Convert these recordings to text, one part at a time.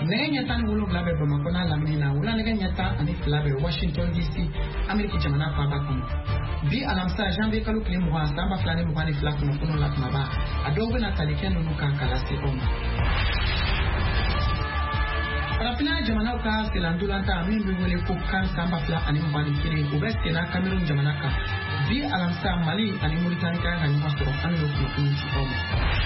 nege nyata ni wolo blabe Bamako na lamini na wula nege nyata ani flabe Washington DC Ameriki jamana faba kono bi alamsa janvier kalo kile mwa samba flani mwa ni fla kuno la kunaba adobe na talikeno nuka kalasi oma Parafina jamana ka selandulanta mimbe wele ko kan samba fla ani mwa ni kile ubeste na Cameroon jamana ka bi alamsa Mali ani Mauritania ka hani masoro ani lo kuno oma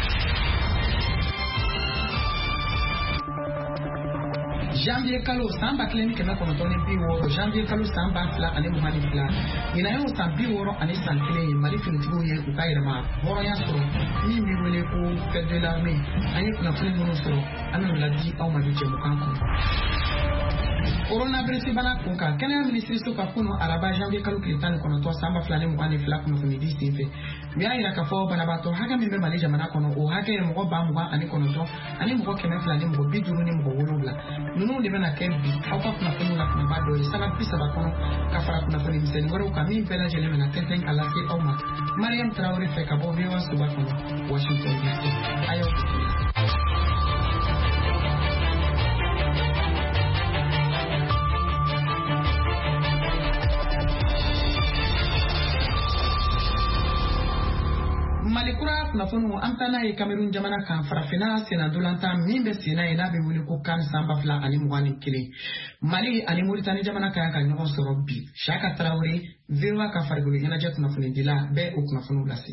Janvier kalo samba kleni kema konotoni biworo janvier kalo samba fla ani muhani fla inayo sambi woro ani sankile Mali finitigo ye ukairama horo ya soro ni mi wele ko perdre l'armée ani kuna funi mono soro ani ladi au maduje mukanko Coronavirus bana kunka kenya ministri suka kuno araba janvier kalo kilitani konoto samba fla ani muhani fla kuno funi disife biya ira kafo bana bato haga mimbe Mali jamana kono o haga mo ba mo ani konoto ani mo kema fla ani mo biduru ni mo wolobla nunu de bana kembi hapa kuna funu la kuna bado sana pisa bakono kafara kuna funu mseni wara ukami pela jele mena tenten kalaki oma Mariam Traore feka bobewa subakono Washington DC ayo Malikura kuna funu antana e Cameroon jamana kan farafina sena dolanta mimbe sena ina be wuli ko kan samba fla ani mwani kile Mali ani Mauritania jamana kan kan nyon soro bi Shaka Traore vewa ka fargo ina jet kuna funu dila be o kuna funu lasi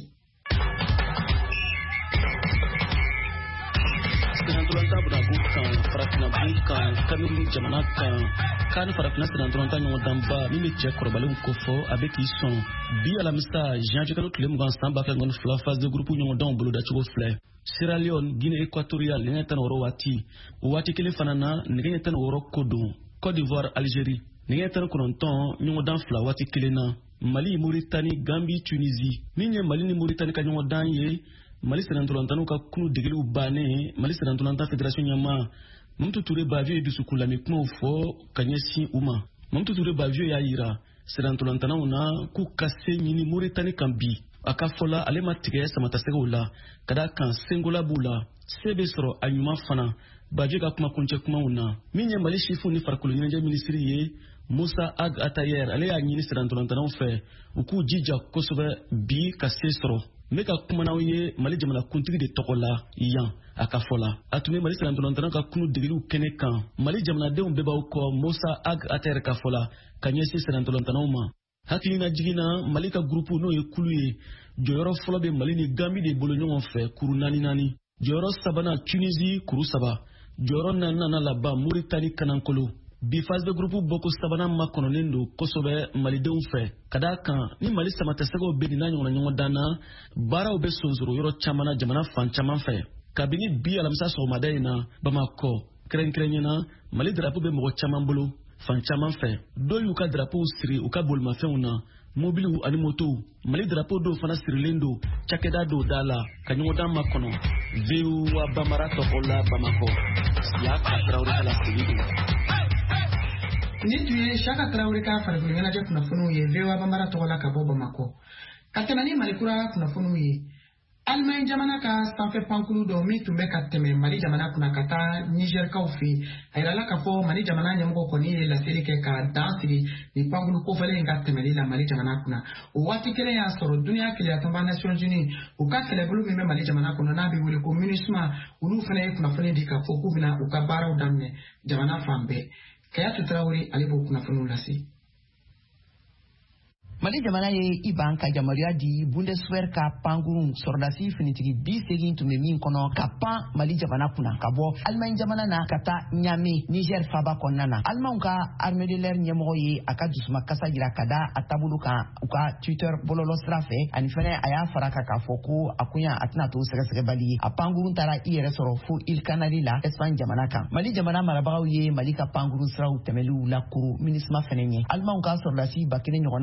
Dolanta budagu kan farafina kan Cameroon jamana kan farafina sena dolanta nyon damba mimbe che korbalum kofo avec ils sont bi alamisa janvier kalo kile mgan samba fla ngon fla phase de groupe nyon don bolo da chugo fla Sierra Leone Guinée équatoriale ne tan woro wati kile fanana ne tan woro kodon Côte d'Ivoire Algérie ne tan kononton nyon dan fla wati kile na Mali Mauritanie Gambie Tunisie ninye Mali ni Mauritanie ka nyon dan ye Mali senantolantano ka kunu degelu bane Mali senantolanta fédération nyama Mamtou Touré bavio du sukula mikmo fo kanyesi uma Mamtou Touré bavio ya ira senantolantana una ku kase nyini Mauritanie kambi akafola alema tige samatasega ula kada kan sengola bula sebe soro anyuma fana bavio ka kuma kunche kuma una minye Mali chifu ni farakulu nyanja ministri ye Musa Ag Atayer ale ya nyini senantolantana ufe uku jija kosobe bi kase soro Meka kumana ye Mali jamana kuntigi de tokola yan akafola atume Mali senantolantana ka kunu degelu kene kan Mali jamana de beba uko Musa Ag Atayer kafola kanyesi senantolantana uma hakilina jigina Mali ka grupu no ye kuluye joyoro folo be Mali ni Gambie de bolo nyongo fe kuru nani joyoro sabana Tunisie kuru saba joyoro nana laba Mauritanie kanankolo bi phase de groupe boko sabana makono nendo kosobe Mali de unfe kada kan ni Mali samatasego be ni nyongo dana bara obe sonzoro yoro chamana jamana fan chaman fe kabini bi alamsa so madaina Bamako krenyenyana Mali drapeau be mo chaman bolo fan chaman fe do yu ka drapeau siri u ka bolma fe una mobile u ani moto Mali drapeau do fana sirilendo chakeda do dala kanyo dan makono veu wa bamarato ola Bamako ya ka Traore kala sibido ni tuye Shaka Traore ka fargo ina jet kuna funu ye vewa bamarato ola ka Bamako katemani Malikura kuna funu ye Allemagne jamana ka sanfɛ pankulu do mi tun bɛ ka tɛmɛ Mali jamana kuna ka taa Niger kaw fɛ a yirala ka fɔ Mali jamana ɲɛmɔgɔ kɔni ye laseli kɛ ka dan sigi ni pankulu kofɔlen ka tɛmɛli la Mali jamana kuna o waati kelen y'a sɔrɔ duniya keleyatɔnba Nations Unies u ka kɛlɛbolo min bɛ Mali jamana kɔnɔ n'a bɛ wele ko MINUSMA olu fana ye kunnafoni di ka fɔ k'u bɛna u ka baaraw daminɛ jamana fan bɛɛ Kayatu Traore ale b'o kunnafoniw lase Mali jamana ye iban ka jamaria di Bundeswehr ka pangurun sordasi finitigi bi segin tume min kono ka pan Mali jamana kuna ka bo Allemagne jamana na kata Niamey Niger faba konnana Allemagne ka armée de l'air nyemoro ye aka dusuma kasa gira kada atabulu kan uka Twitter bololo strafe ani fene aya faraka ka foko akunya atina to sege bali a pangurun tara ire soro fu il Canary la Espagne jamana kan Mali jamana marabagaw ye Mali ka pangurun sraw temelu la kuru minisma fenenye Allemagne ka sordasi bakene nyona de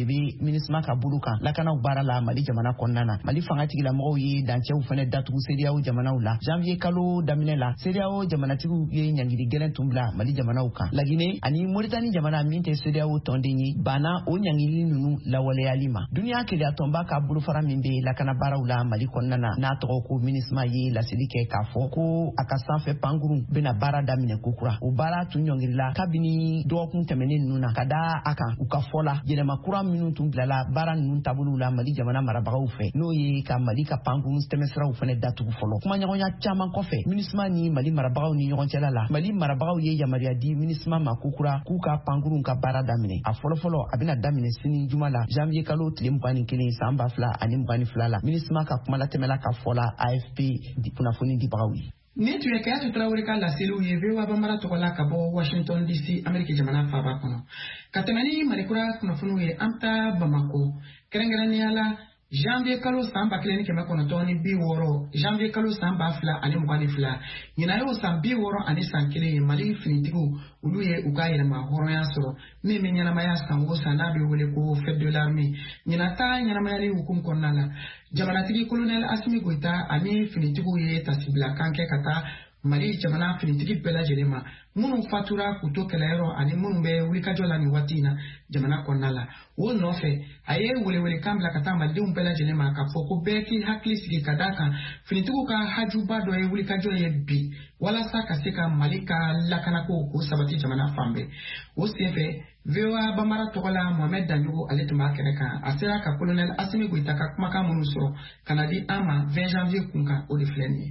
bi minisma ka bulu kan lakana baara la Mali jamana kɔnɔna Mali fanga tigila mɔgɔw ye dancɛw fɛnɛ datugu CEDEAO jamanaw la janvier kalo daminɛ la CEDEAO jamanatigiw ye ɲangili gɛlɛn tun bila Mali jamanaw kan Laginɛ ani Mauritanie jamana min tɛ CEDEAO tɔnden ye banna o ɲangili ninnu lawaleyali ma duniya keleya tɔnba ka bolofara min bɛ lakana baaraw la Mali kɔnɔna n'a tɔgɔ ko minisma ye laseli kɛ k'a fɔ ko a ka sanfɛ pankuru bɛna baara daminɛ kokura o baara tun ɲɔngirila kabini dɔgɔkun tɛmɛnen ninnu na ka da a kan u ka fɔ la yɛlɛma kura minnu tun bilala baara ninnu taabolow la Mali jamana marabagaw fɛ n'o ye ka Mali ka pankuru tɛmɛsiraw fɛnɛ datugu fɔlɔ kumaɲɔgɔnya caman kɔfɛ minisma ni Mali marabagaw ni ɲɔgɔn cɛla la Mali marabagaw ye yamaruya di minisma ma kokura k'u ka pankuru ka baara daminɛ a fɔlɔfɔlɔ a bɛna daminɛ sini juma la janvier kalo tile 21 san 2022 la minisma ka kuma latɛmɛla ka fɔ la AFP kunnafoni dibagaw ye ni tun ye Kayatu Tarawele ka laseliw ye VOA Bambara tɔgɔ la ka bɔ Washington DC Ameriki jamana faaba kɔnɔ ka tɛmɛ ni Malikura kunnafoniw ye an taa Bamako kɛrɛnkɛrɛnnenya la janvier kalo san 1960 janvier kalo san 2022 ɲinan y'o san 61 ye Mali finitigiw olu ye u ka yɛlɛma hɔrɔnya sɔrɔ min bɛ ɲɛnamaya san o san n'a bɛ wele ko fête de l'armée ɲinan ta ɲɛnamayali hukumu kɔnɔna la jamanatigi colonel Asimi Goïta ani finitigiw ye tasibila kan kɛ ka taa Mali jamana finitigi bɛɛ lajɛlen ma minnu fatura k'u to kɛlɛyɔrɔ ani minnu bɛ wulikajɔ la nin waati in na jamana kɔnɔna la o nɔfɛ a ye welewelekan bila ka taa malidenw bɛɛ lajɛlen ma k'a fɔ ko bɛɛ k'i hakili sigi ka d'a kan finitigiw ka hajuba dɔ ye wulikajɔ ye bi walasa ka se ka Mali ka lakanako k'o sabati jamana fan bɛɛ o senfɛ VOA Bambara tɔgɔ la Mohamed Danjogo ale tun b'a kɛnɛ kan a sera ka colonel Asimi Goïta ka kumakan minnu sɔrɔ ka na di an ma 20 janvier kunkan o de filɛ nin ye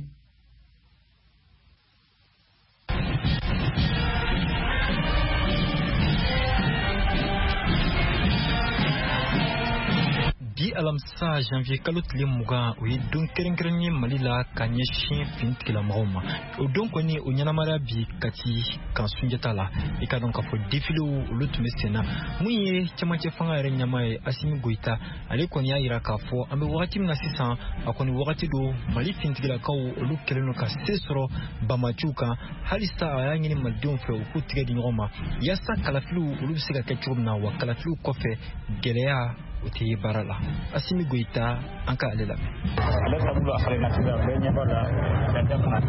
Bi alamisa janvier kalo tile 20 o ye don kɛrɛnkɛrɛnnen Mali la ka ɲɛsin finitigilamɔgɔw ma o don kɔni o ɲɛnamaya bi Kati kan Sunjata la i ka dɔn k'a fɔ défilew olu tun bɛ sen na mun ye cɛmancɛ fanga yɛrɛ ɲɛmaa ye Asimi Goïta ale kɔni y'a jira k'a fɔ an bɛ wagati min na sisan a kɔni wagati do Mali finitigilakaw olu kɛlen don ka se sɔrɔ bamaciw kan halisa a y'a ɲini malidenw fɛ u k'u tigɛ di ɲɔgɔn ma yaasa kalafiliw olu bɛ se ka kɛ cogo min na wa kalafiliw kɔfɛ gɛlɛya o tɛ baara la Asimi Goïta an ka ale lamɛn ale taabolo a falen na sisan bɛɛ ɲɛ b'a la dancɛ fana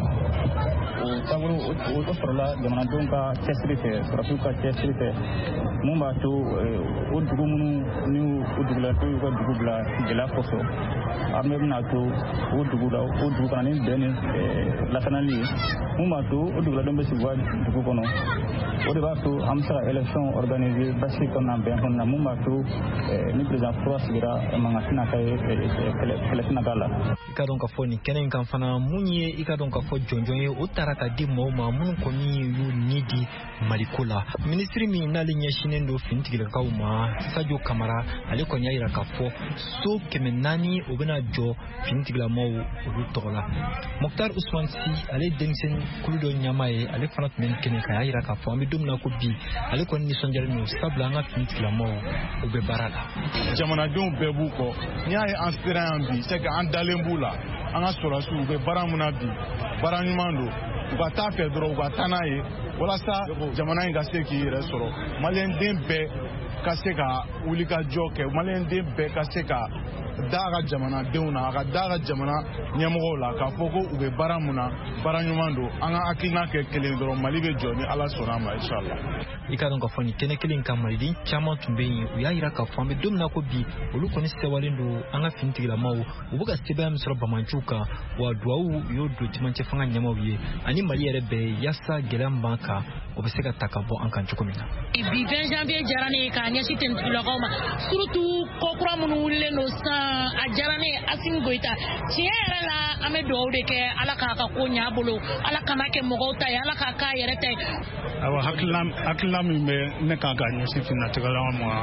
o taabolo o sɔrɔla jamanadenw ka cɛsiri fɛ sɔrɔsiw ka cɛsiri fɛ mun b'a to o dugu minnu ni o dugulatɔw y'u ka dugu bila gɛlɛya kosɔn an bɛna to o dugu kana ni bɛn ni lakanali ye mun b'a to o duguladenw bɛ sigi u ka dugu kɔnɔ o de b'a to an bɛ se ka élection organiser basi kɔnɔna bɛn kɔnɔna mun b'a to ni président kura sigira mankan tɛna kɛ kɛlɛ tɛna k'a la. I ka dɔn k'a fɔ nin kɛnɛ in kan fana mun ye i ka dɔn k'a fɔ jɔnjɔn ye o taara ka di mɔgɔw ma minnu kɔni y'u ni di Maliko la minisiri min n'ale ɲɛsinnen don finitigilakaw ma Sadio Kamara ale kɔni y'a jira k'a fɔ so 400 o bɛna jɔ finitigilamɔgɔw olu tɔgɔ la Mokhtar Ousmane Sy ale denmisɛnnin kulu dɔ ɲɛmaa ye ale fana tun bɛ nin kɛnɛ kan a y'a jira k'a fɔ an bɛ don min na ko bi ale kɔni nisɔndiyalen don sabula an ka finitigilamɔgɔw u bɛ baara la jamanadenw bɛɛ b'u kɔ n'i y'a ye an sera yan bi c'est que an dalen b'u la an ka sɔrɔsiw u bɛ baara min na bi baara ɲuman don u ka taa fɛ dɔrɔn u ka taa n'a ye walasa jamana in ka se k'i yɛrɛ sɔrɔ maliyɛnden bɛɛ ka se ka wulikajɔ kɛ maliyɛnden bɛɛ ka se ka da a ka jamanadenw na a ka da a ka jamana ɲɛmɔgɔw la k'a fɔ ko u bɛ baara mun na baara ɲuman don an ka hakilina kɛ kelen dɔrɔn Mali bɛ jɔ ni Ala sɔnna a ma inshallah. I ka dɔn k'a fɔ nin kɛnɛ kelen kan maliden caman tun bɛ yen u y'a jira k'a fɔ an bɛ don min na ko bi olu kɔni sɛwalen don an ka finitigilamaw u bɛ ka sɛbɛn min sɔrɔ bamaciw kan wa duwawu y'o don cɛmancɛ fanga ɲɛmaaw ye ani Mali yɛrɛ bɛɛ yaasa gɛlɛya min b'an kan o bɛ se ka ta ka bɔ an kan cogo min na. Bi 20 janvier diyara ne ye k'a ɲɛsin finitigilakaw ma surtout kokura minnu wulilen don san a diyara ne ye Asimi Goïta tiɲɛ yɛrɛ la an bɛ duwawu de kɛ Ala k'a ka ko ɲɛ a bolo Ala kana kɛ mɔgɔw ta ye Ala k'a k'a yɛrɛ ta ye. Awɔ hakilina min bɛ ne kan ka ɲɛsin finitigilakaw ma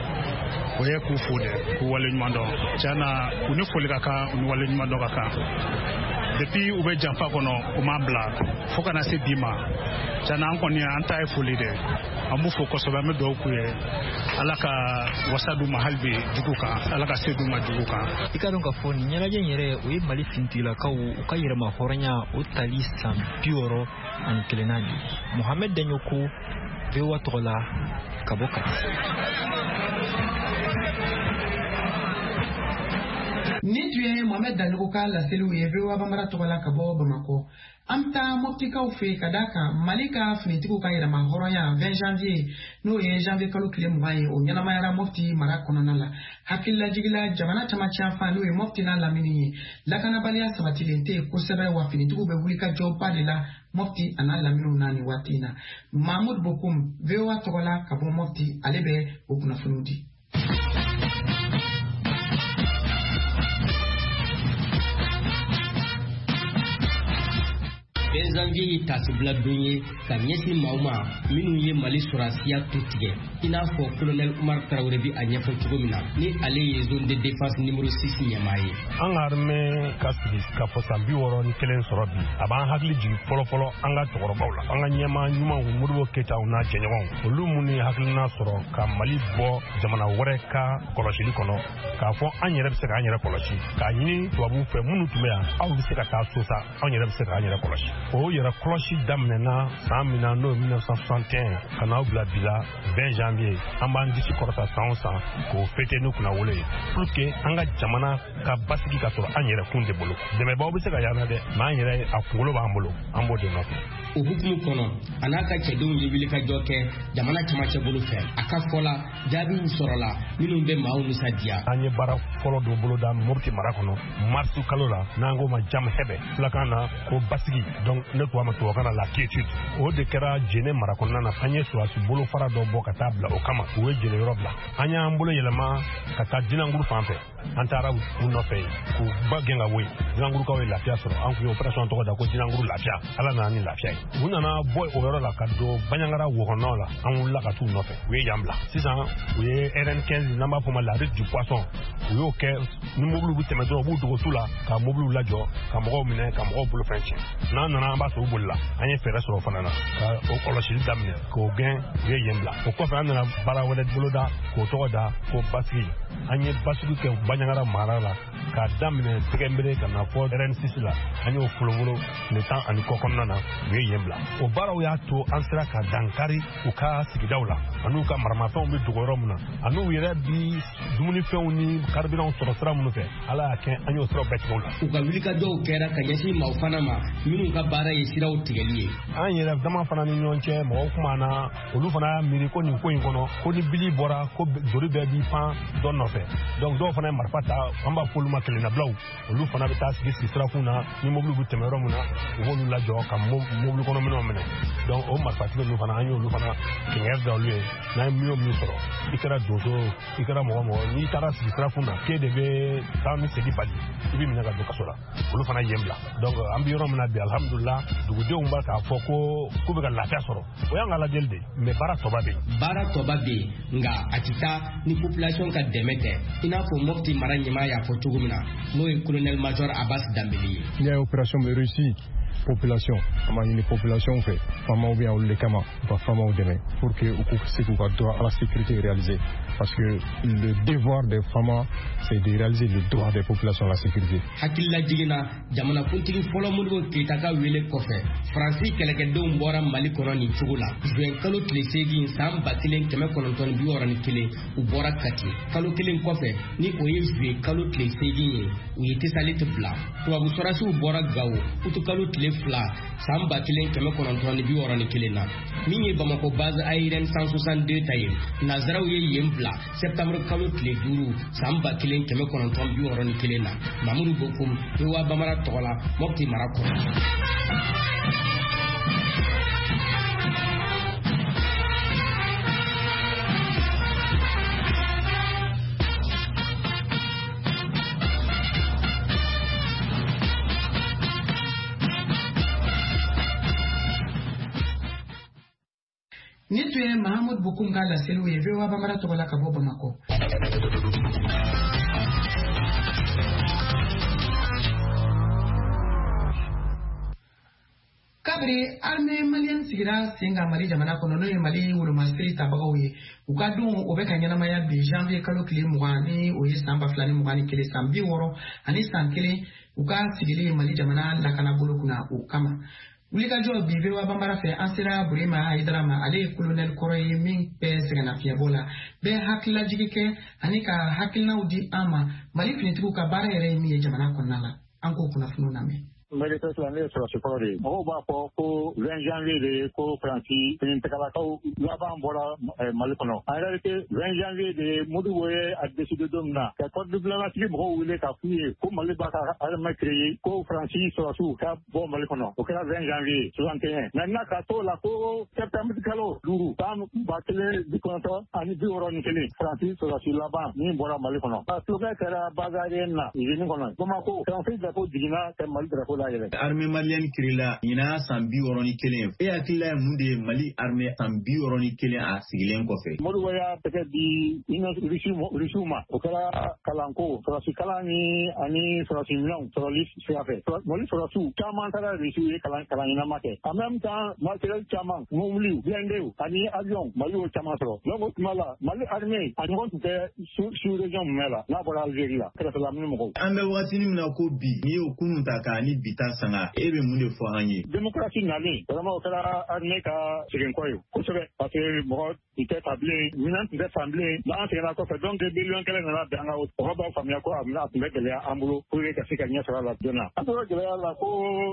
o ye k'u fo dɛ k'u waleɲuman dɔn tiɲɛ na u ni foli ka kan u ni waleɲuman dɔn ka kan depuis u bɛ janfa kɔnɔ u m'a bila fo kana se bi ma tiɲɛ na an kɔni an ta ye foli dɛ an b'u fo kosɛbɛ an bɛ duwawu k'u ye Ala ka wasa d'u ma hali bi jugu kan Ala ka se d'u ma jugu kan. I ka dɔn k'a fɔ nin ɲɛnajɛ in yɛrɛ o ye Mali finitigilakaw u ka yɛrɛma hɔrɔnya o tali san 61 de Mohamed Danjogo VOA tɔgɔ la ka bɔ Kati. Ni tun ye Mohamed Danjogo ka laseliw ye VOA Bambara tɔgɔ la ka bɔ Bamakɔ. An taa Moptikaw fɛ ka d'a kan Mali ka finitigiw ka yɛlɛma hɔrɔnya 20 janvier n'o ye janvier kalo tile 20 ye o ɲɛnamayara Mopti mara kɔnɔna la. Hakililajigila jamana caman ciyanfan n'o ye Mopti n'a lamini ye lakanabaliya sabatilen tɛ yen kosɛbɛ wa finitigiw bɛ wuli ka jɔba de la Mopti a n'a laminiw na nin waati in na. Mahmoud Bokoum VOA tɔgɔ la ka bɔ Mopti ale bɛ o kunnafoniw di. Janvier tasibla donye ka ɲɛsin maaw ma minnu ye Mali sɔrɔsiya tu tigɛ i n'a fɔ colonel Umar Traoré bi a ɲɛfɔ cogo min na ni ale ye zone de défense numéro 6 ɲɛmaa ye. An ka armée ka sigi ka fɔ san 61 sɔrɔ bi a b'an hakili jigin fɔlɔfɔlɔ an ka cɛkɔrɔbaw la an ka ɲɛmaa ɲumanw Modibo Keyitaw n'a jɛɲɔgɔnw olu minnu ye hakilina sɔrɔ ka Mali bɔ jamana wɛrɛ ka kɔlɔsili kɔnɔ k'a fɔ an yɛrɛ bɛ se k'an yɛrɛ kɔlɔsi k'a ɲini tubabuw fɛ minnu tun bɛ yan aw bɛ se ka taa so sa an yɛrɛ bɛ se k'an yɛrɛ kɔlɔsi. O yɛrɛ kɔlɔsi daminɛna san min na n'o ye 1961 ka n'aw bila bi la 20 janvier an b'an disi kɔrɔta san o san k'o fêter n'u kunna wolo ye pour que an ka jamana ka basigi ka sɔrɔ an yɛrɛ kun de bolo dɛmɛbaw bɛ se ka yan dɛ mais an yɛrɛ a kunkolo b'an bolo an b'o de nɔfɛ. O hukumu kɔnɔ a n'a ka cɛdenw ye wulikajɔ kɛ jamana camancɛ bolo fɛ a ka fɔ la jaabiw sɔrɔla minnu bɛ maaw nisadiya. An ye baara fɔlɔ dɔ boloda Mopti mara kɔnɔ mars kalo la n'an ko ma jam hɛbɛ filakan na ko basigi donc ne ko a ma tubabukan na la quiétude o de kɛra Jɛnɛ mara kɔnɔna na an ye sɔrɔsi bolo fara dɔ bɔ ka taa bila o kama o ye Jɛnɛ yɔrɔ bila an y'an bolo yɛlɛma ka taa Dinanguru fan fɛ an taara u nɔfɛ yen k'u ba gɛn ka bɔ yen Dinangurukaw ye lafiya sɔrɔ an kun ye opération tɔgɔ da ko Dinanguru lafiya ala nana ni lafiya ye u nana bɔ o yɔrɔ la ka don Baɲangara wokɔnɔnaw la an wulila ka t'u nɔfɛ u ye yan bila sisan u ye RN 15 n'an b'a fɔ ma la route du poisson u y'o kɛ ni mobiliw bɛ tɛmɛ dɔrɔn u b'u dogo tu la ka mobiliw lajɔ ka mɔgɔw minɛ ka mɔgɔw bolofɛn tiɲɛ n'an nana an b'a sɔrɔ u bolila an ye fɛɛrɛ sɔrɔ fana na ka o kɔlɔsili daminɛ k'o gɛn u ye yen bila o kɔfɛ an nana baara wɛrɛ boloda k'o tɔgɔ da ko basigi an ye basigi kɛ Baɲangara mara la k'a daminɛ tɛgɛnbere ka na fɔ RN6 la an y'o folonfolo tile 10 ani kɔ kɔnɔna na u ye yen bila o baaraw y'a to an sera ka dankari u ka sigidaw la an'u ka maramafɛnw bɛ dogo yɔrɔ min na an'u yɛrɛ bi dumunifɛnw ni carburant sɔrɔ sira minnu fɛ ala y'a kɛ an y'o siraw bɛɛ tigɛ u la. U ka wulikajɔw kɛra ka ɲɛsin maaw fana ma minnu ka baara ye siraw tigɛli ye. An yɛrɛ dama fana ni ɲɔgɔn cɛ mɔgɔw kuma na olu fana y'a miiri ko nin ko in kɔnɔ ko ni bili bɔra ko joli bɛɛ b'i pan dɔ nɔfɛ donc dɔw fana ye marifa ta an b'a fɔ olu ma kelennabilaw olu fana bɛ taa sigi sirakun na ni mobiliw bɛ tɛmɛ yɔrɔ min na u b'olu lajɔ ka mobili kɔnɔminɛnw minɛ donc o marifatigi ninnu fana an y'olu fana kɛɲɛ da olu ye n'an ye min sɔrɔ i kɛra donso i kɛra mɔgɔ n'i taara sigi sirakun na k'e de bɛ taa ni segin bali i bɛ minɛ ka don kaso la olu fana yen bila donc an bɛ yɔrɔ min na bi alhamdulillah dugudenw b'a k'a fɔ ko k'u bɛ ka lafiya sɔrɔ o y'an ka lajɛli de mais baara tɔba bɛ yen. Baara tɔba bɛ yen nka a ti taa ni population ka dɛmɛ tɛ i n'a fɔ Mopti mara ɲɛmaa y'a fɔ cogo min na n'o ye colonel major Abbas Dambeli ye. Ni a opération bɛ réussi population an b'a ɲini population fɛ faamaw bɛ yan olu de kama u ka faamaw dɛmɛ pour que u k'u se k'u ka droit à la sécurité réaliser parce que le devoir des famas c'est de réaliser le droit des populations à la sécurité. Hakilila jiginna jamanakuntigi fɔlɔ Modibo Keyita ka wele kɔfɛ Faransi kɛlɛkɛdenw bɔra Mali kɔnɔ nin cogo la juin kalo tile 8 san 1961 u bɔra Kati kalo kelen kɔfɛ ni o ye juin kalo tile 8 ye u ye Tesalit bila tubabu sɔrɔsiw bɔra Gao utu kalo tile 2 san 1961 na min ye Bamako base aérienne 162 ta ye nazaraw ye yen bila septembre kalo tile 5 san 1961 na Mamadou Bokoum VOA Bambara tɔgɔ la Mopti mara kɔnɔ. Ni tun ye Mahamudu Bokoum ka laseliw ye VOA Bambara tɔgɔ la ka bɔ Bamakɔ. Kabiri armée malienne sigira sen kan Mali jamana kɔnɔ n'o ye Mali wolomasiri tabagaw ye u ka don o bɛ ka ɲɛnamaya bi janvier kalo tile 20 ni o ye san 2021 san 60 ani san 1 u ka sigili Mali jamana lakana bolo kunna o kama. wulikajɔ bi VOA Bambara fɛ an sera Burema Hayidara ma ale ye colonel kɔrɔ ye min bɛ sɛgɛnnafiɲɛbɔ la bɛɛ hakililajigi kɛ ani ka hakilinaw di an ma Mali finitigiw ka baara yɛrɛ ye min ye jamana kɔnɔna la an k'o kunnafoniw lamɛn. Mérite la ne sɔrɔsi fɔlɔ de mɔgɔw b'a fɔ ko 20 janvier de ko Faransi finitagalakaw laban bɔra Mali kɔnɔ en réalité 20 janvier de Modibo ye a décidé don min na ka corps diplomatique mɔgɔw wele ka f'u ye ko Mali b'a ka armée créer ko Faransi sɔrɔsiw ka bɔ Mali kɔnɔ o kɛra 20 janvier 61 maintenant ka t'o la ko septembre kalo 5 tan 1991 Faransi sɔrɔsi laban min bɔra Mali kɔnɔ a slogan kɛra Bazarien na usine kɔnɔ Bamako Faransi drapeau jiginna ka Mali drapeau armée malienne kirila ɲina san 61 e hakilila ye mun de ye Mali armée san 61 a sigilen kɔfɛ Modibo y'a tɛgɛ di Rusiw ma o kɛra kalanko sɔrɔsi kalan ni ani sɔrɔsi minɛnw sɔrɔli sira fɛ Mali sɔrɔsiw caman taara Rusiw ye kalan ɲɛnama kɛ en même temps matériel caman mobiliw blindew ani avion Mali y'o caman sɔrɔ donc o tuma la Mali armée a ɲɔgɔn tun tɛ sous région mun la n'a bɔra Algérie la kɛrɛfɛlamini mɔgɔw an bɛ waati min na ko bi n'i y'o kunun ta k'a ni bita sanga e bɛ mun de fɔ an ye démocratie nalen vraiment o kɛra armée ka seginkɔ ye kosɛbɛ parce que mɔgɔ tun tɛ ta bilen minɛn tun tɛ fan bilen n'an seginna kɔfɛ donc miliyɔn kelen nana bɛn an ka mɔgɔ b'a faamuya ko a tun bɛ gɛlɛya an bolo pour que ka se ka ɲɛ sɔrɔ a la joona an tora gɛlɛya la ko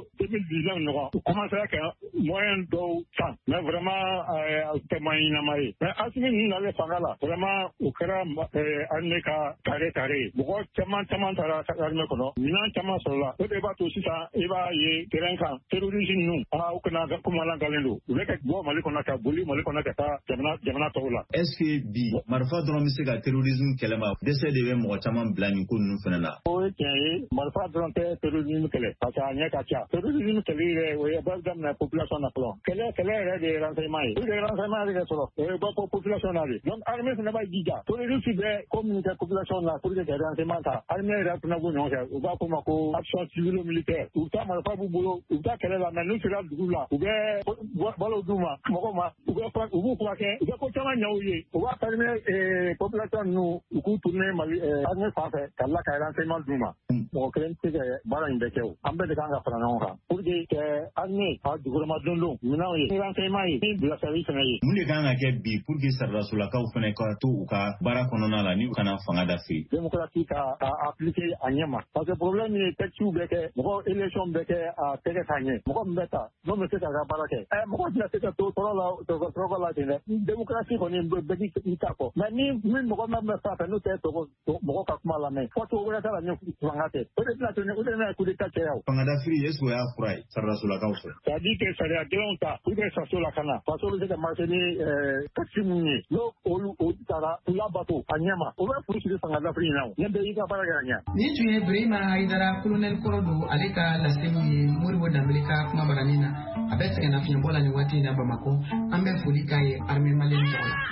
2019 ɲɔgɔn u commencera ka moyen dɔw san mais vraiment a tɛ moyen ɲɛnama ye mais Asimi ninnu nalen fanga la vraiment o kɛra armée ka tare ye mɔgɔ caman taara armée kɔnɔ minɛn caman sɔrɔla o de b'a to sisan i b'a ye terrain kan terroriste ninnu u kana kuma lankalen don u bɛ ka bɔ Mali kɔnɔ ka boli Mali kɔnɔ ka taa jamana tɔw la est-ce que bi marifa dɔrɔn bɛ se ka terrorisme kɛlɛ ma dɛsɛ de bɛ mɔgɔ caman bila nin ko ninnu fana la o ye tiɲɛ ye marifa dɔrɔn tɛ terrorisme kɛlɛ parce que a ɲɛ ka ca terrorisme kɛlɛ yɛrɛ o ye bɛɛ daminɛ population na fɔlɔ kɛlɛ yɛrɛ de ye renseignement ye pour que renseignement de sɔrɔ o ye bɔ fɔ population na de donc armée fana b'a jija terroriste bɛ communiquer population na pour que ka renseignement ta armée yɛrɛ fana b'o ɲɔgɔn kɛ u b'a fɔ o ma ko action civilo militaire u taa marifa b'u bolo u taa kɛlɛ la mais n'u sera dugu la u bɛ balo d'u ma mɔgɔw ma u b'u furakɛ u bɛ ko caman ɲɛ u ye u b'a permet population ninnu u k'u tourner Mali armée fanfɛ ka tila ka renseignement d'u ma mɔgɔ kelen tɛ se ka baara in bɛɛ kɛ o an bɛɛ de kan ka fara ɲɔgɔn kan pour que kɛ armée ka dugukɔnɔma dondon minɛnw ye ni renseignement ye ni bilasirali fana ye mun de kan ka kɛ bi pour que saridasolakaw fana ka to u ka baara kɔnɔna la ni u kana fanga dafiri démocratie ka appliquer a ɲɛ ma parce que problème ye texte bɛɛ kɛ mɔgɔ élection bɛɛ kɛ a tɛgɛ ka ɲɛ mɔgɔ min bɛ ta n'o bɛ se k'a ka baara kɛ mɔgɔ tɛna se ka to tɔɔrɔ la ten dɛ démocratie kɔni bɛɛ k'i ta kɔ mais ni mɔgɔ min bɛ fɛn fɛn n'o tɛ mɔgɔ ka kuma lamɛn fɔ to wɛrɛ t'a la ɲɛ fanga tɛ o de tɛna to o de bɛna coup d'état caya o fanga dafiri est-ce que o y'a fura ye saridasolakaw fɛ c'est à dire que sariya gɛlɛnw ta pour que faso lakana faso bɛ se ka marché ni taxi minnu ye n'o olu taara u labato a ɲɛ ma o bɛ furu siri fanga dafiri in na o ɲɛ bɛɛ y'i ka baara kɛ ka ɲɛ nin tun ye Burema Hayidara colonel kɔrɔ don ale ka laseliw ye Modibo Dambele ka kuma baranin na a bɛ sɛgɛnnafiɲɛbɔ la nin waati in na Bamako an bɛ foli k'a ye armée malienne tɔgɔ la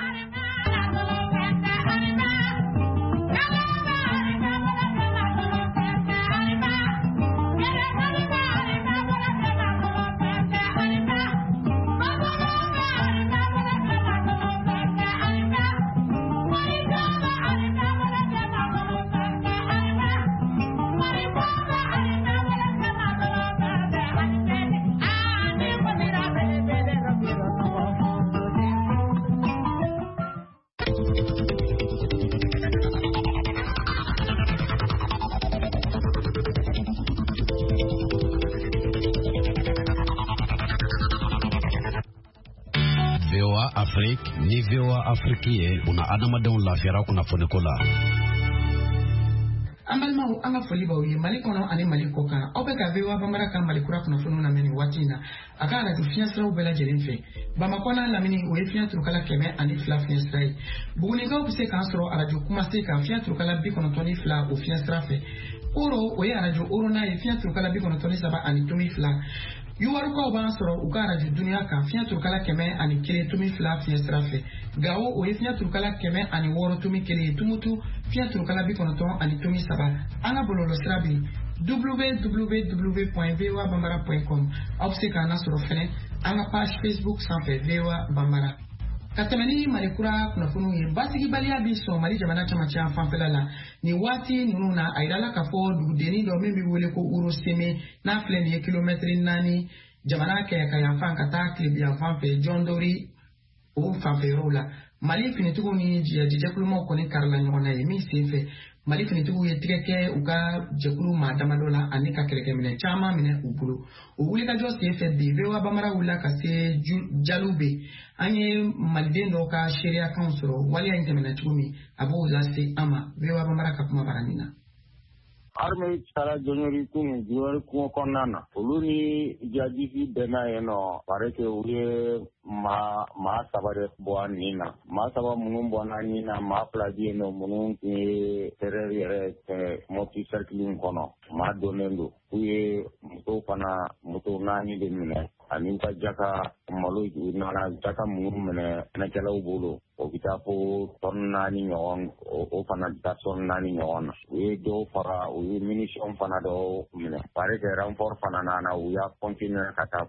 ni VOA Afrique ye una adamadenw lafiyara kunnafoni ko la an balimaw an ka foli b'aw ye Mali kɔnɔ ani Mali kɔ kan aw bɛ ka VOA Bambara ka Mali kura kunnafoniw lamɛn nin waati in na a ka radio fiɲɛsiraw bɛɛ lajɛlen fɛ Bamakɔ n'a lamini o ye fiɲɛ turukala 102 fiɲɛsira ye Bugunikaw bɛ se k'an sɔrɔ radio Kumase kan fiɲɛ turukala 92 o fiɲɛsira fɛ Oro o ye radio Oro n'a ye fiɲɛ turukala 93.2 Yuwarukaw b'an sɔrɔ u ka radio Dunuya kan fiɲɛ turukala 101.2 fiɲɛsira fɛ Gawo o ye fiɲɛ turukala 106.1 ye Tumutu fiɲɛ turukala 93 an ka bɔlɔlɔ sira bɛ www.voabambara.com aw bɛ se k'an lasɔrɔ fɛnɛ an ka page Facebook sanfɛ VOA Bambara ka tɛmɛ ni Mali kura kunnafoniw ye basigibaliya bi sɔn Mali jamana camancɛ fanfɛla la nin waati ninnu na a yirala k'a fɔ dugudenni dɔ min bɛ wele ko Uroseme n'a filɛ nin ye kilomɛtiri 4 jamana kɛ ka yanfan ka taa tile yanfan fɛ John Dori o fanfɛ yɔrɔ la Mali finitigiw ni jɛkulumaw kɔni karila ɲɔgɔn na ye min sen fɛ Mali finitigiw ye tigɛ kɛ u ka jɛkulu maa damadɔ la ani ka kɛlɛkɛminɛ caman minɛ u bolo o wulikajɔ sen fɛ bi VOA Bambara wulila ka se Jalube an ye maliden dɔw ka seereyakanw sɔrɔ waliya in tɛmɛna cogo min a b'o lase an ma VOA Bambara ka kuma baranin na. Arme sara jɔnjɔri kungo kɔnɔna na olu ni jadisi bɛnna yen nɔ pare que u ye maa saba de bɔ nin na maa saba minnu bɔnna nin na maa fila bɛ yen nɔ minnu tun ye terreur yɛrɛ mɔti cercle kɔnɔ maa donnen don u ye moto 4 de minɛ ani ka jaka malo nana jaka minnu minɛ kɛnɛkɛlaw bolo o bɛ taa fo tɔni 4 ɲɔgɔn o fana bɛ taa tɔni 4 ɲɔgɔn na u ye dɔw fara u ye munition fana dɔw minɛ pare que renfort fana nana u y'a continuer ka taa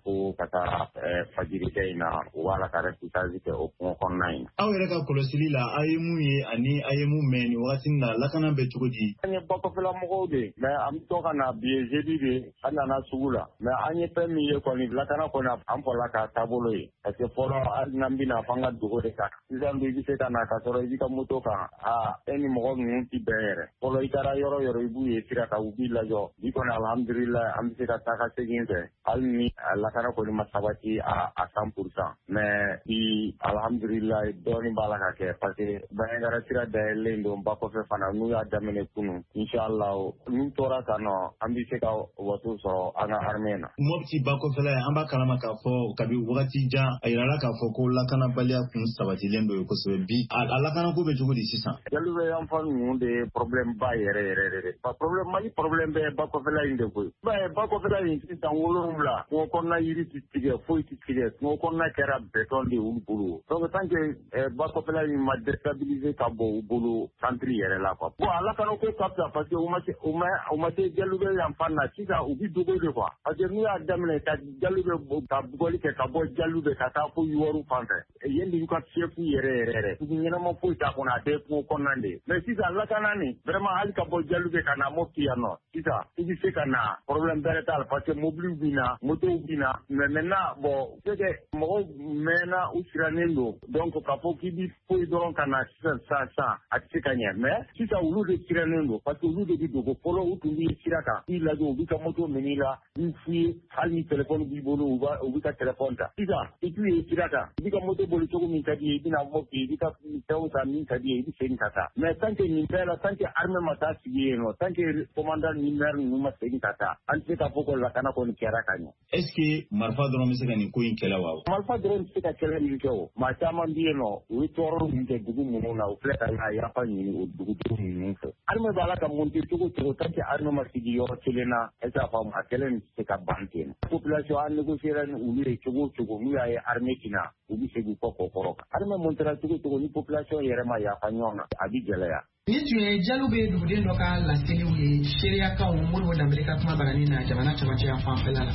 fajirikɛ in na u b'a la ka reportage kɛ o kungo kɔnɔna in. Aw yɛrɛ ka kɔlɔsili la a ye mun ye ani a ye mun mɛn nin wagati na lakana bɛ cogo di? An ye bakɔfɛla mɔgɔw de mais an bɛ to ka na bi jeudi de an nana sugu la mais an ye fɛn min ye kɔni lakana kɔni an fɔla ka taabolo ye parce que fɔlɔ hali n'an bɛna fɔ an ka dogo de kan sisan i bɛ se ka na ka sɔrɔ i b'i ka moto kan e ni mɔgɔ ninnu tɛ bɛn yɛrɛ fɔlɔ i taara yɔrɔ yɔrɔ i b'u ye sira kan u b'i lajɔ bi kɔni alhamdulilayi an bɛ se ka taa ka segin fɛ hali ni lakana kɔni ma sabati a 100% mais bi alhamdulilayi dɔɔnin b'a la ka kɛ parce que Bandiagara sira dayɛlɛlen don ba kɔfɛ fana n'u y'a daminɛ kunun inshallah n'u tora ka nɔ an bɛ se ka wato sɔrɔ an ka armée na. Mopti ba kɔfɛla an b'a kalama k'a fɔ kabi wagati jan a yirala k'a fɔ ko lakanabaliya kun sabatilen don kosɛbɛ bi a lakanako bɛ cogo di sisan? Jalube yan fan ninnu de ye problème ba yɛrɛ de problème Mali problème bɛ ba kɔfɛla in de koyi ba kɔfɛla in sisan 7 kungo kɔnɔna yiri tɛ tigɛ foyi tɛ tigɛ kungo kɔnɔna kɛra béton de olu bolo donc tant que ba kɔfɛla in ma déstabiliser ka bɔ u bolo centre yɛrɛ la quoi bon alakanako ka fisa parce que u ma se Jalube yan fan na sisan u bɛ dogo de quoi parce que n'u y'a daminɛ ka Jalube ka bugɔli kɛ ka bɔ Jalube ka taa fo Ivoire fan fɛ yen de y'u ka chef yɛrɛ tugu ɲɛnama foyi t'a kɔnɔ a bɛɛ kungo kɔnɔna de mais sisan lakana nin vraiment hali ka bɔ Jalube ka na Mopti yan nɔ sisan i bɛ se ka na problème bɛrɛ t'a la parce que mobiliw bɛ na motow bɛ na mais maintenant bon c'est que mɔgɔw mɛnna u sirannen don donc k'a fɔ k'i bɛ foyi dɔrɔn ka na sisan a tɛ se ka ɲɛ mais sisan olu de sirannen don parce que olu de bɛ dogo fɔlɔ u tun b'i sira kan i lajɛ u bɛ ka moto minɛ i la i f'i ye hali ni téléphone b'i bolo u bɛ ka téléphone ta sisan i t'u ye sira kan i bɛ ka moto boli cogo min ka di ye i bɛna Mopti i bɛ ka fɛnw ta min ka di ye i bɛ segin ka taa mais tant que nin bɛɛ la tant que armée ma taa sigi yen nɔ tant que commandant ni maire ninnu ma segin ka taa an tɛ se ka fɔ ko lakana kɔni kɛra ka ɲɛ. Est-ce que marifa dɔrɔn bɛ se ka nin ko in kɛlɛ wa? Marifa dɔrɔn tɛ se ka kɛlɛ min kɛ o maa caman bɛ yen nɔ u ye tɔɔrɔ min kɛ dugu minnu na u filɛ ka yafa ɲini o dugudenw ninnu fɛ armée b'a la ka monter cogo cogo tant que armée ma sigi yɔrɔ kelen na est-ce que a faamu a kɛlɛ nin tɛ se ka ban ten population a négocier ni olu ye cogo cogo n'u y'a ye armée tina u bɛ segin u kɔ kɔkɔrɔ kan armée montera cogo cogo ni population yɛrɛ ma yafa ɲɔgɔn na a bɛ gɛlɛya. Ni tun ye Jalube duguden dɔ ka laseliw ye seereyakanw Modibo Dambele ka kuma baranin na jamana cɛmancɛ yan fanfɛla la.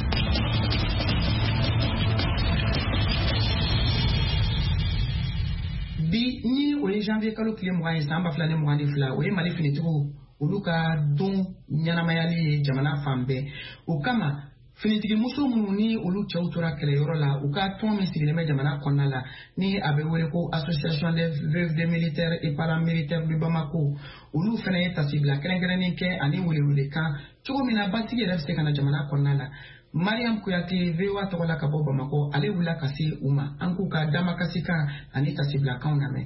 Bi ni o ye janvier kalo tile 20 ye san 2022 o ye Mali finitigiw olu ka don ɲɛnamayali ye jamana fan bɛɛ o kama finitigi muso minnu ni olu cɛw tora kɛlɛyɔrɔ la u ka tɔn min sigilen bɛ jamana kɔnɔna la ni a bɛ wele ko association des veuves des militaires et paramilitaires de Bamako olu fana ye tasibila kɛrɛnkɛrɛnnen kɛ ani welewele kan cogo min na batigi yɛrɛ bɛ se ka na jamana kɔnɔna la. Mariam Kuyate VOA tɔgɔ la ka bɔ Bamako ale wulila ka se u ma an k'u ka damakasi kan ani tasibilakanw lamɛn.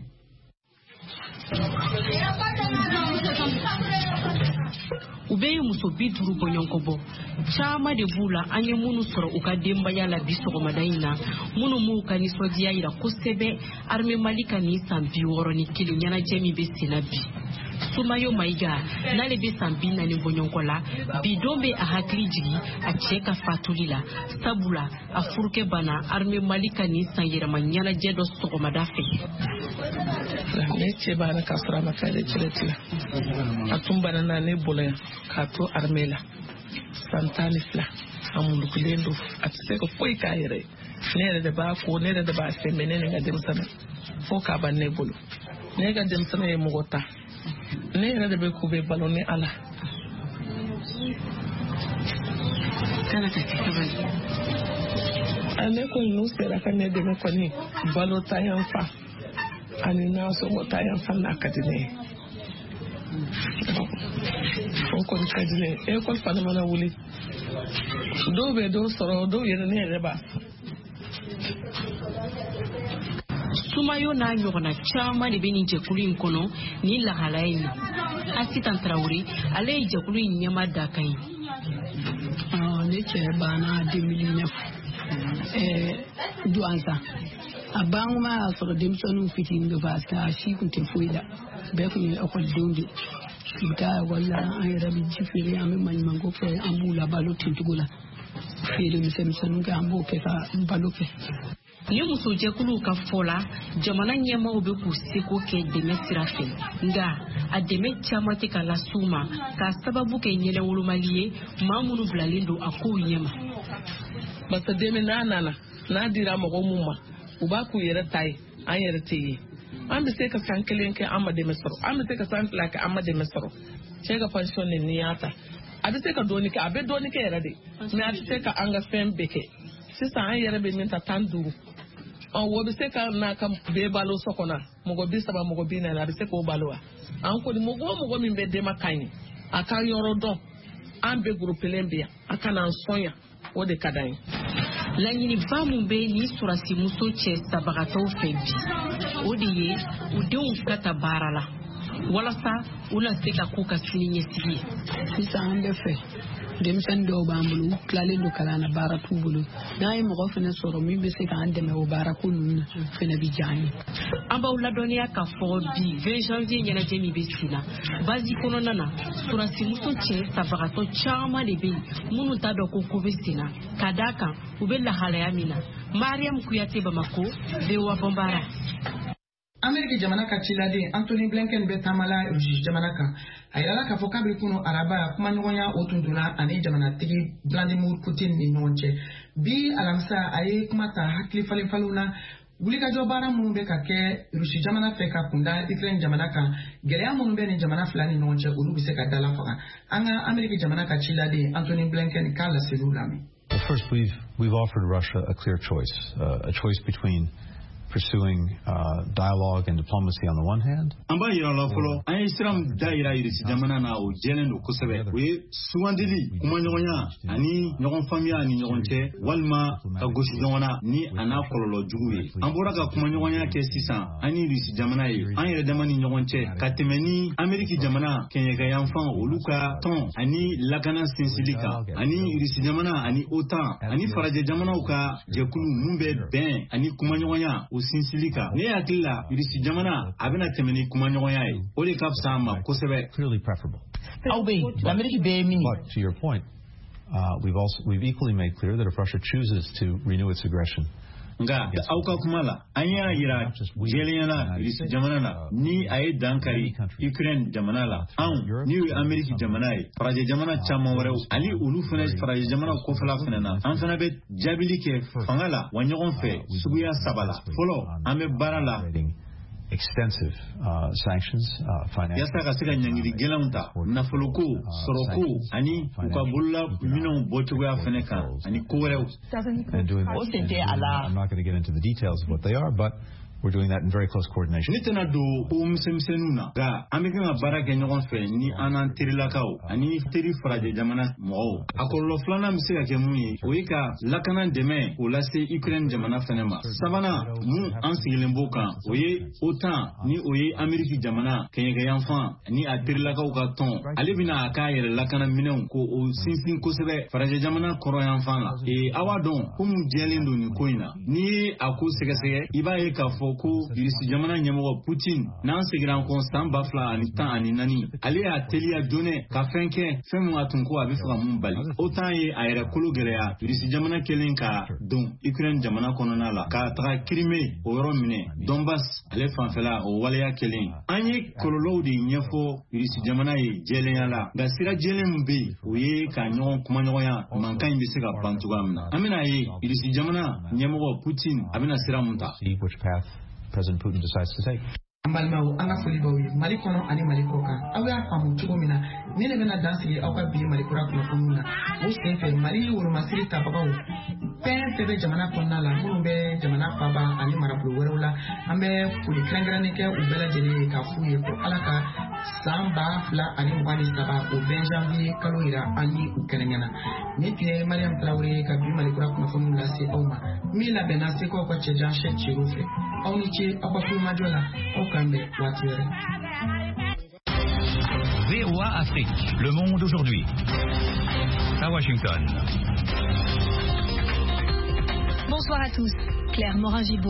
U bɛ ye muso 50 bɔɲɔgɔnkɔ bɔ caman de b'u la an ye minnu sɔrɔ u ka denbaya la bi sɔgɔmada in na minnu m'u ka nisɔndiya yira kosɛbɛ armée Mali ka nin san 61 ɲɛnajɛ min bɛ senna bi Sumayo Maiga n'ale bɛ san 40 bɔɲɔgɔnkɔ la bi don bɛ a hakili jigi a cɛ ka fatuli la sabula a furukɛ banna armée Mali ka nin san yɛrɛma ɲɛnajɛ dɔ sɔgɔmada fɛ. Ne cɛ b'a la k'a sɔrɔ a ma k'ale retraite la a tun banana ne bolo yan k'a to armée la san 12 a mulukulen don a tɛ se ka foyi k'a yɛrɛ ye ne yɛrɛ de b'a ko ne yɛrɛ de b'a fɛn bɛn ne ni n ka denmisɛnnin fo k'a ban ne bolo ne ka denmisɛnnin ye mɔgɔ ta ne yɛrɛ de bɛ k'u bɛ balo ni ala kana ka tikabali ane ko nu sera kan ne de me ko ni balo tayan fa ani na so mo tayan fa na kadine o ko kadine e ko fa na mana wuli do be do soro do yene ne reba sumayo na ɲɔgɔnna caman de bɛ nin jɛkulu in kɔnɔ ni lahalaya in na Asitan Traoré ale ye jɛkulu in ɲɛma da kan ye ne cɛ banna 2009 duwansa a ban kuma y'a sɔrɔ denmisɛnninw fitinin don parce que a si kun tɛ foyi la bɛɛ kun ye ekɔlidenw de u bɛ taa ekɔli la an yɛrɛ bɛ ji feere an bɛ maɲumanko kɛ an b'u la balo ten cogo la feere misɛnmisɛnninw kɛ an b'o kɛ ka balo kɛ ni muso jɛkuluw ka fɔ la jamana ɲɛmaaw bɛ k'u seko kɛ dɛmɛ sira fɛ nka a dɛmɛ caman tɛ ka las'u ma k'a sababu kɛ ɲɛlɛwolomali ye maa minnu bilalen don a kow ɲɛma parce que dɛmɛ n'a nana n'a dira mɔgɔ mun ma u b'a k'u yɛrɛ ta ye an yɛrɛ tɛ ye an bɛ se ka san 1 kɛ an ma dɛmɛ sɔrɔ an bɛ se ka san 2 kɛ an ma dɛmɛ sɔrɔ cɛ ka pension ni y'a ta a bɛ se ka dɔɔni kɛ a bɛ dɔɔni kɛ yɛrɛ de mais a tɛ se ka an ka fɛn bɛɛ kɛ sisan an yɛrɛ bɛ min ta 15 wo bɛ se ka n'a ka bɛɛ balo so kɔnɔ mɔgɔ 30 mɔgɔ 40 a bɛ se k'o balo wa an kɔni mɔgɔ min bɛ dɛmɛ ka ɲi a ka yɔrɔ dɔn an bɛ groupelen bɛ yan a kana an sɔnya o de ka d'an ye laɲiniba mun bɛ ni surasi muso cɛ sabagatɔw fɛ bi o de ye u denw ka ta baara la walasa u na se ka k'u ka sini ɲɛsigi ye sisan an bɛ fɛ denmisɛnnin dɔw b'an bolo u tilalen don kalan na baara t'u bolo n'a ye mɔgɔ fana sɔrɔ min bɛ se k'an dɛmɛ o baara ko ninnu na fana bɛ diya an ye an b'aw ladɔnniya k'a fɔ bi 20 janvier ɲɛnajɛ min bɛ sen na basi kɔnɔna na surasi muso cɛ sabagatɔ caman de bɛ yen minnu t'a dɔn ko bɛ sen na ka d'a kan u bɛ lahalaya min na Mariam Kuyate Bamako VOA Bambara. Amerika jamana ka ciladen Anthony Blinken bɛ taamala jamana kan a yirala k'a fɔ k'a bɛ kunu araba kuma ɲɔgɔnya o tun donna ani jamanatigi Vladimir Putin ni ɲɔgɔn cɛ bi alamisa a ye kuma ta hakili falenfalenw na wulikajɔ baara minnu bɛ ka kɛ Rusi jamana fɛ ka kunda Ukraine jamana kan gɛlɛya minnu bɛ ni jamana fila ni ɲɔgɔn cɛ olu bɛ se ka dalafaga an ka Amerika jamana ka ciladen Anthony Blinken k'a laseliw lamɛn. Well, first, we've offered Russia a clear choice, a choice between pursuing dialogue and diplomacy on the one hand. Amba yira la folo an islam daira irisi jamana na o jelen do kosebe we suwandili kuma ɲɔgɔnya ani ɲɔgɔn faamuya ni ɲɔgɔn cɛ walima ka gosi ɲɔgɔnna ni ana kɔlɔlɔ jugu ye an bɔra ka kuma ɲɔgɔnya kɛ sisan ani irisi jamana ye an yɛrɛ dama ni ɲɔgɔn cɛ ka tɛmɛ ni Ameriki jamana kɛɲɛkayanfan olu ka tɔn ani lakana sinsili kan ani irisi jamana ani OTAN ani farajɛ jamanaw ka jɛkulu mun bɛ bɛn ani kuma ɲɔgɔnya o sinsili kan ne hakili la irisi jamana a bɛna tɛmɛ ni kuma ɲɔgɔnya ye o de ka fisa ma kosɛbɛ. Clearly preferable. But to your point, we've equally made clear that if Russia chooses to renew its aggression, nga da auka kuma la an y'a yira jɛlenya la irisi jamana la ni a ye dankari Ukraine jamana la anw ni ye Ameriki jamana ye farajɛ jamana caman wɛrɛw ani olu fana farajɛ jamana kɔfɛla fana na an fana bɛ jaabili kɛ fanga la wa ɲɔgɔn fɛ suguya 3 la fɔlɔ an bɛ baara la extensive sanctions, financial. Yasa ka se ka ɲangiri gɛlɛnw ta nafoloko sɔrɔko ani u ka bolola minɛnw bɔcogoya fana kan ani ko wɛrɛw. And doing that, I'm not going to get into the details of what they are, but we're doing that in very close coordination. Ni tena do o misɛmisɛnninw na nka an bɛ kan ka baara kɛ ɲɔgɔn fɛ ni an n'an terilakaw ani teri farajɛ jamana mɔgɔw a kɔlɔlɔ filanan bɛ se ka kɛ mun ye o ye ka lakana dɛmɛ k'o lase Ukraine jamana fɛnɛ ma sabanan mun an sigilen b'o kan o ye OTAN ni o ye Ameriki jamana kɛɲɛkɛyanfan ni a terilakaw ka tɔn ale bɛna a k'a yɛrɛ lakana minɛnw ko o sinsin kosɛbɛ farajɛ jamana kɔrɔyanfan la a b'a dɔn ko mun jɛlen don nin ko in na n'i ye a ko sɛgɛsɛgɛ i b'a ye k'a fɔ ko irisi jamana ɲɛmɔgɔ Putin n'an segira an kɔ san 2014 ale y'a teliya donɛ ka fɛn kɛ fɛn min a tun ko a bɛ fɛ ka mun bali OTAN ye a yɛrɛ kolo gɛlɛya irisi jamana kelen ka don Ukraine jamana kɔnɔna la ka taga Crimée o yɔrɔ minɛ Donbass ale fanfɛla o waleya kelen an ye kɔlɔlɔw de ɲɛfɔ irisi jamana ye jɛlenya la nka sira jɛlen min bɛ yen o ye ka ɲɔgɔn kumaɲɔgɔnya mankan in bɛ se ka ban cogoya min na an bɛna ye irisi jamana ɲɛmɔgɔ Putin a bɛna sira mun ta. President Putin decides to take. An balimaw an ka foli b'aw ye Mali kɔnɔ ani Mali kɔ kan aw y'a faamu cogo min na ne de bɛna dan sigi aw ka bi Mali kura kunnafoniw na o senfɛ Mali woromasiri tabagaw fɛn fɛn bɛ jamana kɔnɔna la minnu bɛ jamana faaba ani marabolo wɛrɛw la an bɛ foli kɛrɛnkɛrɛnnen kɛ u bɛɛ lajɛlen ye k'a f'u ye ko Ala ka san 2023 o 20 janvier kalo yira an ni u kɛrɛnkɛnna ne tun ye Mariam Traoré ye ka bi Mali kura kunnafoniw lase aw ma min labɛnna Seko aw ka cɛjan Cheikh Thierno fɛ aw ni ce aw ka kulomajɔ la aw kan bɛn waati wɛrɛ. VOA Afrique, le monde aujourd'hui. À Washington. Bonsoir à tous. Claire Morin-Gibault.